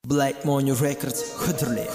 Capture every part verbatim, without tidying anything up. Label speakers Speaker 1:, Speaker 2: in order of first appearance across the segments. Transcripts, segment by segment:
Speaker 1: Black Money Records Hıdırlı.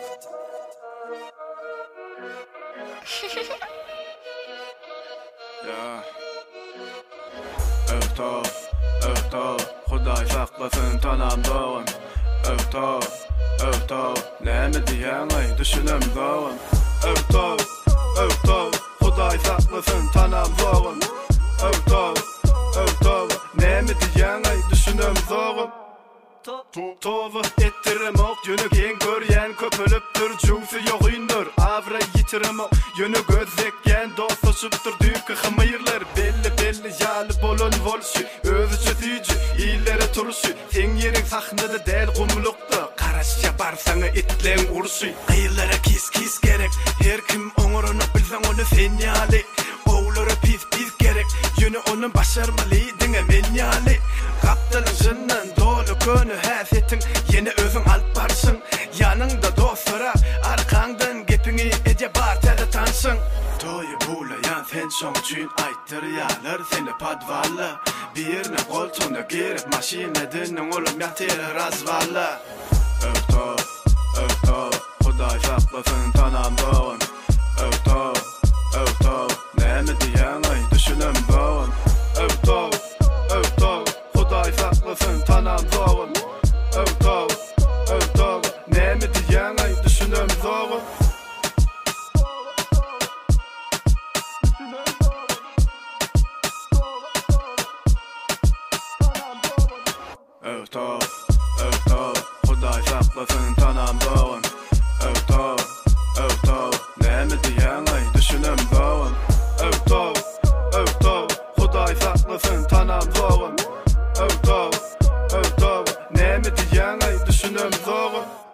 Speaker 2: Öhtov, öhtov, Huday saklasın tanam doğun. Öhtov, öhtov, näme diýen ay düşünem doğun. Öhtov, öhtov, Huday saklasın tanam doğun. Öhtov, öhtov, näme diýen ay düşünem doğun. Tova ettirem ok, yönü gen görýän köpölüpdir, jugsy ýogyndыр. Avra ýitirem ok, yönü gözlekgen dostlaşypdyr, düýke hymyrlar. Belli belli ýaly bolan bolşy, özü çötüjü, ýyllere turşy. Sen ýeriň sahnada däl gumlukda, garaşja barsaňa itleň urşy. Gyýlara kis kis gerek, her kim oňuruny bilseň onu sen ýaly. Owlara pis pis gerek, yönü onun başarmaly diňe men ýaly. Kaptalyjyndan dolu könü häsiýetiň, ýene özüň alyp barşyň. Ýanyňda dostlara, arkaňdan gepiňi eje bar täze tanşyň. Toýy bulaýan sen şoň üçin aýtdyrýarlar seni padwalla. Birine goltuňda gerek maşineden olum ýatyr razvalla. Öhtov, öhtov, Huday saklasyn tanam doğun. Öhtov, öhtov, näme diýen ay düşünem doğun. Öhtov, öhtov, Huday saklasyn tanam doğun. Öhtov, öhtov, näme diýen ay düşünem doğun. Öhtov, öhtov, Huday saklasyn tanam doğun. Öhtov, öhtov, näme diýen ay düşünem doğun. Öhtov, öhtov, Huday saklasyn tanam doğun. Öhtov, öhtov, näme diýen ay düşünem doğun.